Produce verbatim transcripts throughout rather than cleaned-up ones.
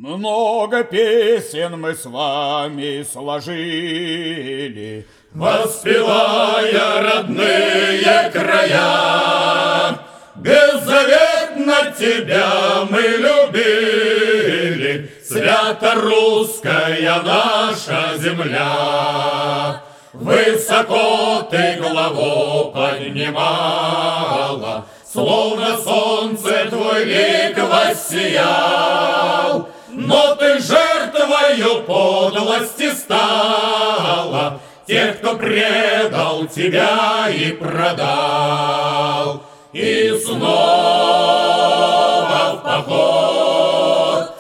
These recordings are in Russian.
Много песен мы с вами сложили, воспевая родные края. Беззаветно тебя мы любили, свято русская наша земля. Высоко ты главу поднимала, словно солнце твой лик воссиял. Но ты жертвою подлости стала тех, кто предал тебя и продал. И снова в поход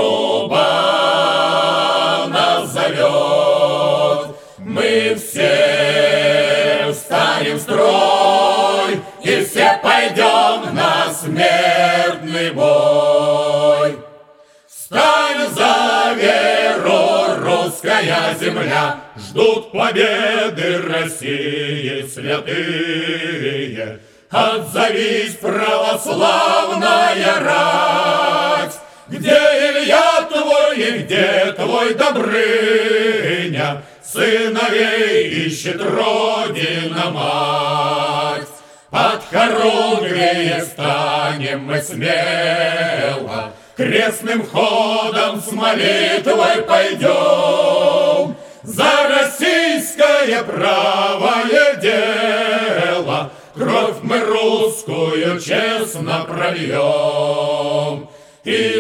труба нас зовет. Мы все встанем в строй и все пойдем на смертный бой. Встань за веру, русская земля, ждут победы России святые. Отзовись, православная рать, где Илья твой и где твой Добрыня, сыновей ищет Родина мать. Под хоругвие станем мы смело, крестным ходом с молитвой пойдем. За российское правое дело кровь мы русскую честно прольем. И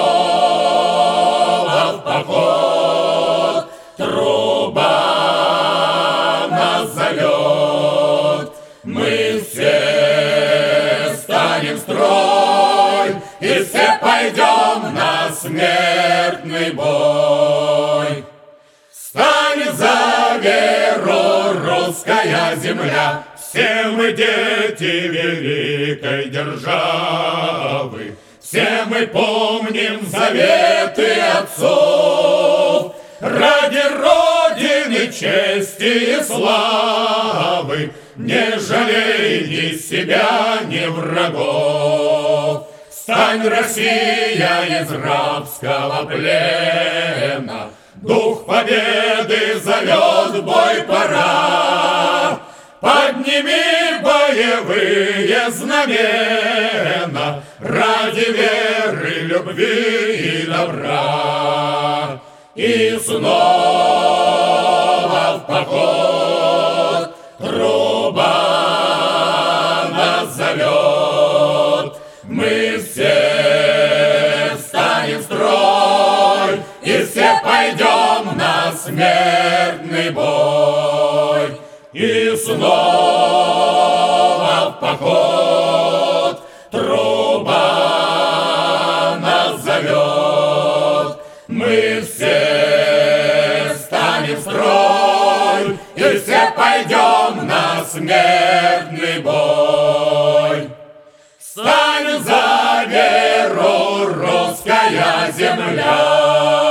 снова в поход труба нас зовет. Мы все станем в строй и все пойдем на смертный бой. Встань за веру, русская земля, все мы дети великой державы, все мы помним заветы отцов. Ради Родины, чести и славы не жалей ни себя, ни врагов. Встань, Россия, из рабского плена, дух победы зовет, бой пора. Подними боевые знамена ради веры, любви и добра. И снова в поход труба нас зовет. Мы все встанем в строй и все пойдем на смертный бой. И снова в поход труба нас зовет. Мы все встанем в строй и все пойдем на смертный бой. Встань за веру, русская земля.